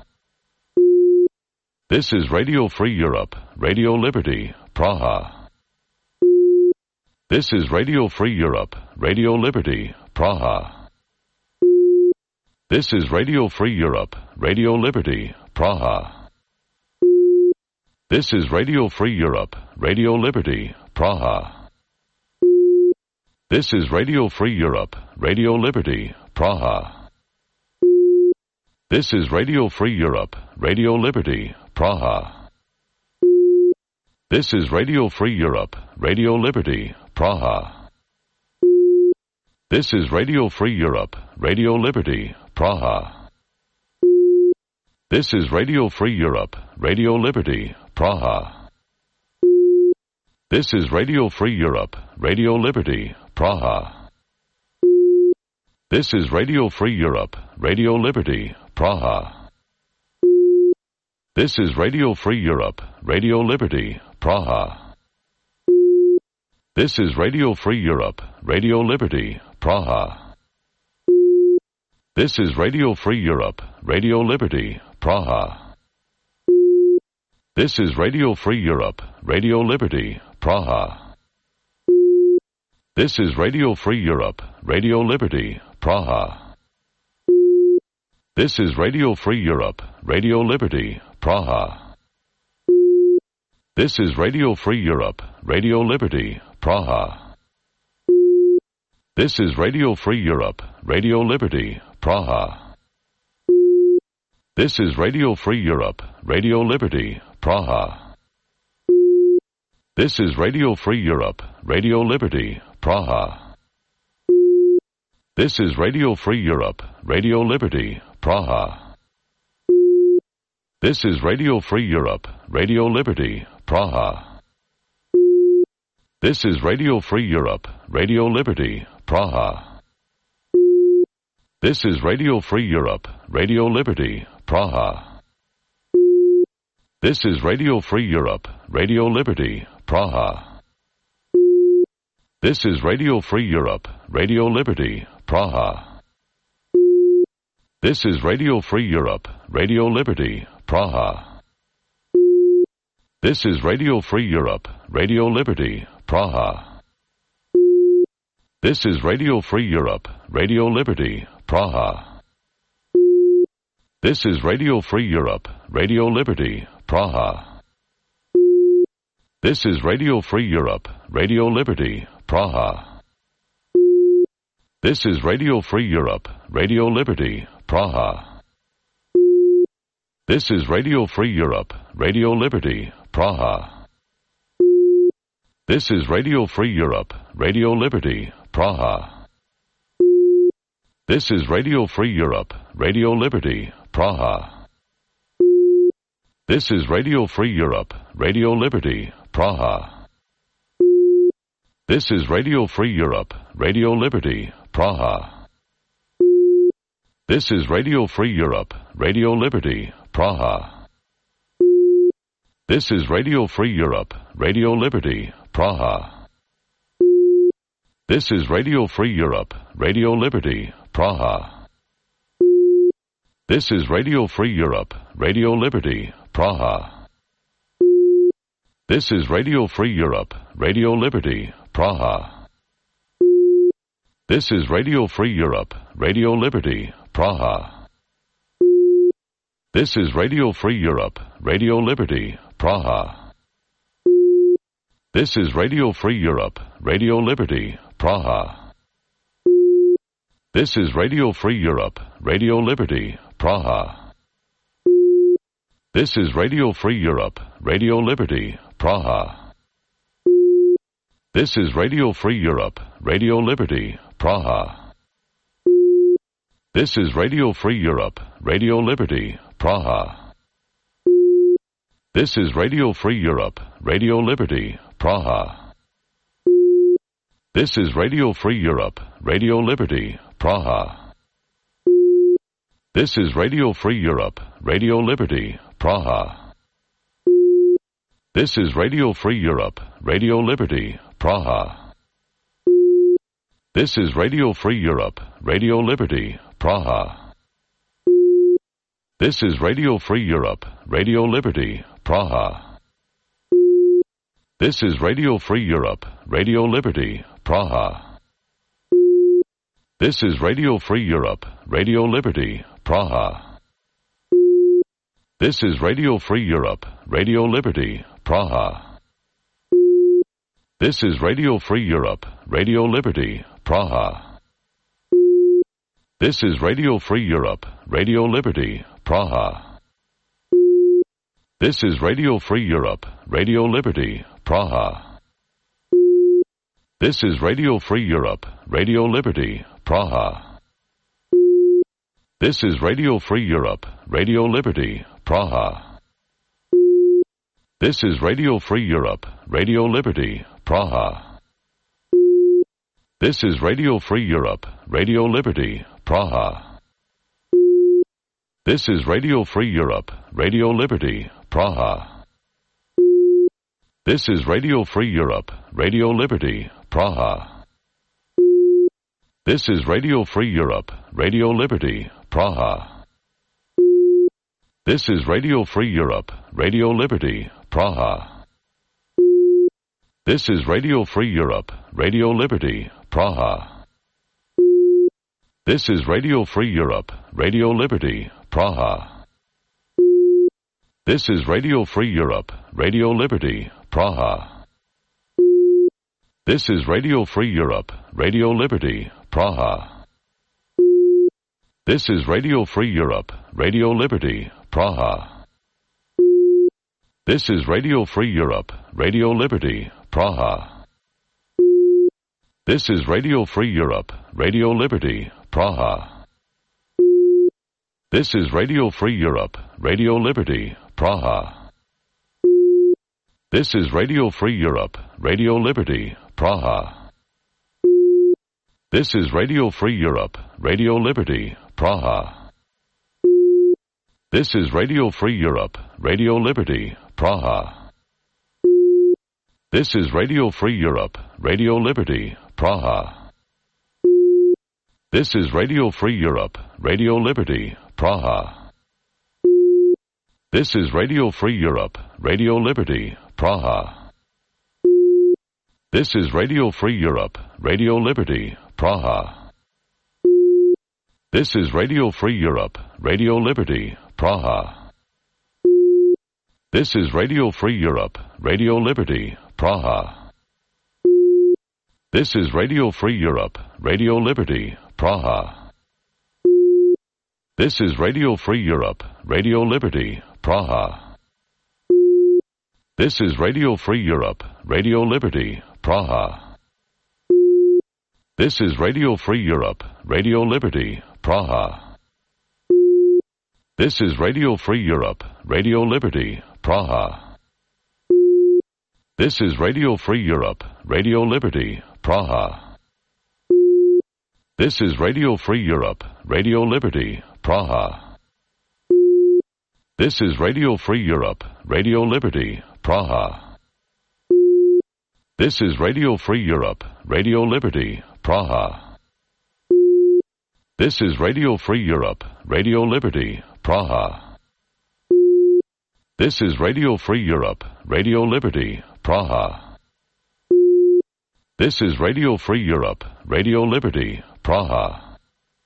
This is Radio Free Europe, Radio Liberty, Praha. This is Radio Free Europe, Radio Liberty, Praha. This is Radio Free Europe, Radio Liberty, Praha. This is Radio Free Europe, Radio Liberty, Praha. This is Radio Free Europe, Radio Liberty, Praha. This is Radio Free Europe, Radio Liberty, Praha. This is Radio Free Europe, Radio Liberty, Praha. This is Radio Free Europe, Radio Liberty, Praha. This is Radio Free Europe, Radio Liberty, Praha. This is Radio Free Europe, Radio Liberty, Praha. This is Radio Free Europe, Radio Liberty, Praha. This is Radio Free Europe, Radio Liberty, Praha. This is Radio Free Europe, Radio Liberty, Praha. This is Radio Free Europe, Radio Liberty, Praha. This is Radio Free Europe, Radio Liberty, Praha. This is Radio Free Europe, Radio Liberty, Praha. This is Radio Free Europe, Radio Liberty, Praha. This is Radio Free Europe, Radio Liberty, Praha. This is Radio Free Europe, Radio Liberty, Praha. This is Radio Free Europe, Radio Liberty, Praha. This is Radio Free Europe, Radio Liberty, Praha. This is Radio Free Europe, Radio Liberty, Praha. This is Radio Free Europe, Radio Liberty, Praha. This is Radio Free Europe, Radio Liberty, Praha. This is Radio Free Europe, Radio Liberty, Praha. This is Radio Free Europe, Radio Liberty, Praha. This is Radio Free Europe, Radio Liberty, Praha. This is Radio Free Europe, Radio Liberty, Praha. This is Radio Free Europe, Radio Liberty, Praha. This is Radio Free Europe, Radio Liberty, Praha. This is Radio Free Europe, Radio Liberty, Praha. This is Radio Free Europe, Radio Liberty, Praha. This is Radio Free Europe, Radio Liberty, Praha. This is Radio Free Europe, Radio Liberty, Praha. This is Radio Free Europe, Radio Liberty, Praha. This is Radio Free Europe, Radio Liberty, Praha. This is Radio Free Europe, Radio Liberty, Praha. This is Radio Free Europe, Radio Liberty, Praha. This is Radio Free Europe, Radio Liberty, Praha. This is Radio Free Europe, Radio Liberty, Praha. This is Radio Free Europe, Radio Liberty, Praha. This is Radio Free Europe, Radio Liberty, Praha. This is Radio Free Europe, Radio Liberty, Praha. This is Radio Free Europe, Radio Liberty, Praha. This is Radio Free Europe, Radio Liberty, Praha. This is Radio Free Europe, Radio Liberty, Praha. This is Radio Free Europe, Radio Liberty, Praha. This is Radio Free Europe, Radio Liberty, Praha. This is Radio Free Europe, Radio Liberty, Praha. This is Radio Free Europe, Radio Liberty, Praha. This is Radio Free Europe, Radio Liberty, Praha. This is Radio Free Europe, Radio Liberty, Praha. This is Radio Free Europe, Radio Liberty, Praha. This is Radio Free Europe, Radio Liberty, Praha. This is Radio Free Europe, Radio Liberty, Praha. This is Radio Free Europe, Radio Liberty, Praha. This is Radio Free Europe, Radio Liberty, Praha. This is Radio Free Europe, Radio Liberty, Praha. This is Radio Free Europe, Radio Liberty, Praha. This is Radio Free Europe, Radio Liberty, Praha. This is Radio Free Europe, Radio Liberty, Praha. This is Radio Free Europe, Radio Liberty, Praha. This is Radio Free Europe, Radio Liberty, Praha. This is Radio Free Europe, Radio Liberty, Praha. This is Radio Free Europe, Radio Liberty, Praha. This is Radio Free Europe, Radio Liberty, Praha. This is Radio Free Europe, Radio Liberty, Praha. This is Radio Free Europe, Radio Liberty, Praha. This is Radio Free Europe, Radio Liberty, Praha. This is Radio Free Europe, Radio Liberty, Praha. This is Radio Free Europe, Radio Liberty, Praha. This is Radio Free Europe, Radio Liberty, Praha. This is Radio Free Europe, Radio Liberty, Praha. This is Radio Free Europe, Radio Liberty, Praha. This is Radio Free Europe, Radio Liberty, Praha. This is Radio Free Europe, Radio Liberty, Praha. This is Radio Free Europe, Radio Liberty, Praha. This is Radio Free Europe, Radio Liberty, Praha. This is Radio Free Europe, Radio Liberty, Praha. This is Radio Free Europe, Radio Liberty, Praha. This is Radio Free Europe, Radio Liberty, Praha. This is Radio Free Europe, Radio Liberty, Praha. This is Radio Free Europe, Radio Liberty, Praha. This is Radio Free Europe, Radio Liberty, Praha. This is Radio Free Europe, Radio Liberty, Praha. This is Radio Free Europe, Radio Liberty, Praha. This is Radio Free Europe, Radio Liberty, Praha. This is Radio Free Europe, Radio Liberty, Praha. This is Radio Free Europe, Radio Liberty, Praha. This is Radio Free Europe, Radio Liberty, Praha. This is Radio Free Europe, Radio Liberty, Praha. This is Radio Free Europe, Radio Liberty, Praha. This is Radio Free Europe, Radio Liberty, Praha. This is Radio Free Europe, Radio Liberty, Praha. This is Radio Free Europe, Radio Liberty, Praha. This is Radio Free Europe, Radio Liberty, Praha. This is Radio Free Europe, Radio Liberty, Praha. This is Radio Free Europe, Radio Liberty, Praha. This is Radio Free Europe, Radio Liberty, Praha.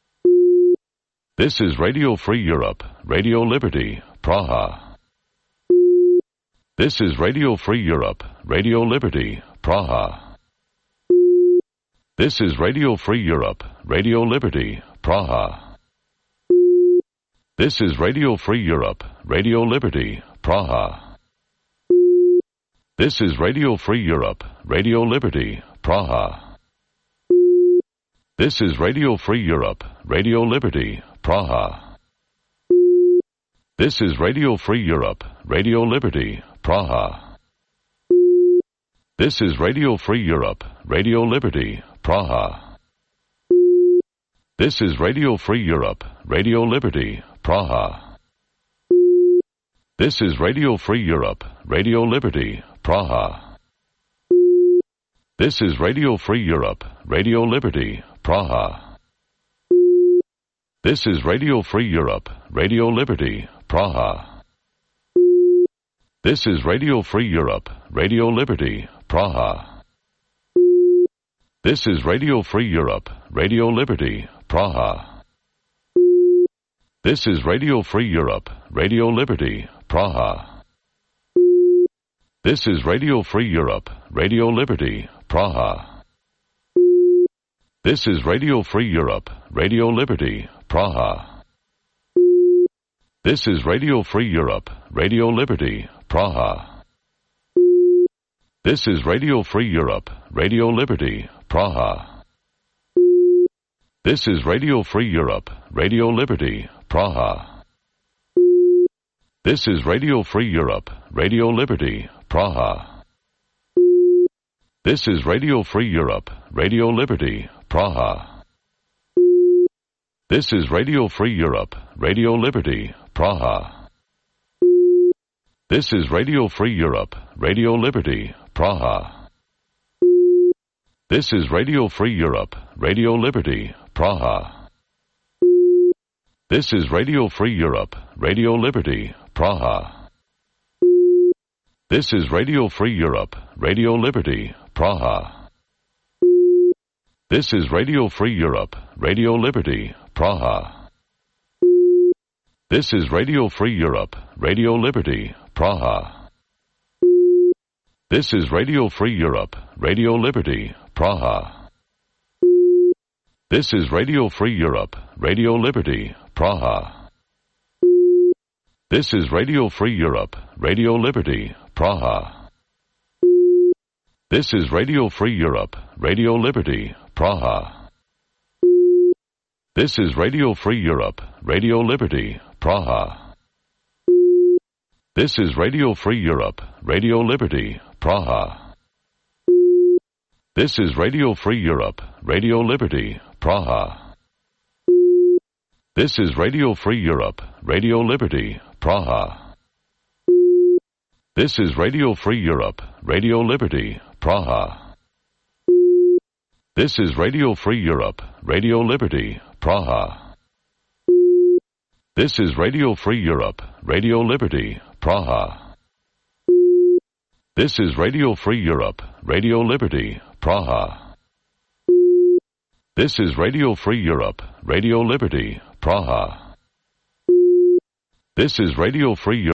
This is Radio Free Europe, Radio Liberty, Praha. This is Radio Free Europe, Radio Liberty, Praha. This is Radio Free Europe, Radio Liberty, Praha. This is Radio Free Europe, Radio Liberty, Praha. This is Radio Free Europe, Radio Liberty, Praha. This is Radio Free Europe, Radio Liberty, Praha. This is Radio Free Europe, Radio Liberty, Praha. This is Radio Free Europe, Radio Liberty, Praha. This is Radio Free Europe, Radio Liberty, Praha. This is Radio Free Europe, Radio Liberty, Praha. This is Radio Free Europe, Radio Liberty, Praha. This is Radio Free Europe, Radio Liberty, Praha. This is Radio Free Europe, Radio Liberty, Praha. This is Radio Free Europe, Radio Liberty, Praha. This is Radio Free Europe, Radio Liberty, Praha. This is Radio Free Europe, Radio Liberty, Praha. This is Radio Free Europe, Radio Liberty, Praha. This is Radio Free Europe, Radio Liberty, Praha. This is Radio Free Europe, Radio Liberty, Praha. This is Radio Free Europe, Radio Liberty, Praha. This is Radio Free Europe, Radio Liberty, Praha. This is Radio Free Europe, Radio Liberty, Praha. This is Radio Free Europe, Radio Liberty, Praha. This is Radio Free Europe, Radio Liberty, Praha. This is Radio Free Europe, Radio Liberty, Praha. This is Radio Free Europe, Radio Liberty, Praha. This is Radio Free Europe, Radio Liberty, Praha. This is Radio Free Europe, Radio Liberty, Praha. This is Radio Free Europe, Radio Liberty, Praha. This is Radio Free Europe, Radio Liberty, Praha. This is Radio Free Europe, Radio Liberty, Praha. This is Radio Free Europe, Radio Liberty, Praha. This is Radio Free Europe, Radio Liberty, Praha. This is Radio Free Europe, Radio Liberty, Praha. This is Radio Free Europe, Radio Liberty, Praha. This is Radio Free Europe, Radio Liberty, Praha. This is Radio Free Europe, Radio Liberty, Praha. This is Radio Free Europe, Radio Liberty, Praha. This is Radio Free Europe, Radio Liberty, Praha. This is Radio Free Europe, Radio Liberty, Praha. This is Radio Free Europe, Radio Liberty, Praha. This is Radio Free Europe, Radio Liberty, Praha. This is Radio Free Europe.